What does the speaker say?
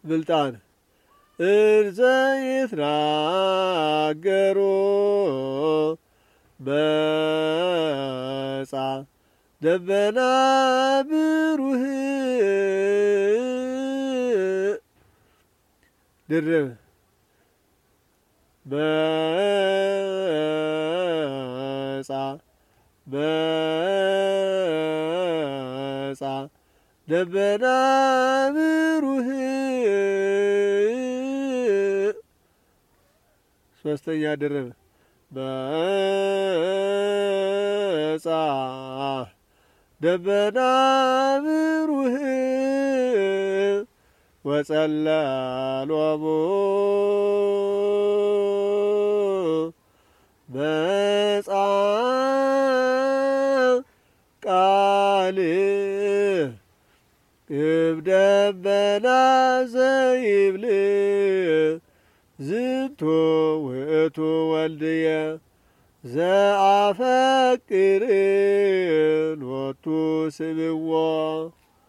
ብልጣን እርዘ ይትናገሩ በጻ ደመና ብሩህ ድርብ በጻ ደመና ብሩህ ሶስተኛ ድርብ በጻ ደመና ብሩህ ወጸለሎሙ በጻ ቃል እምደመና ዘይብል ዝንቱ ውእቱ ወልድየ ዘአፈቅር ሎቱ ስምዎ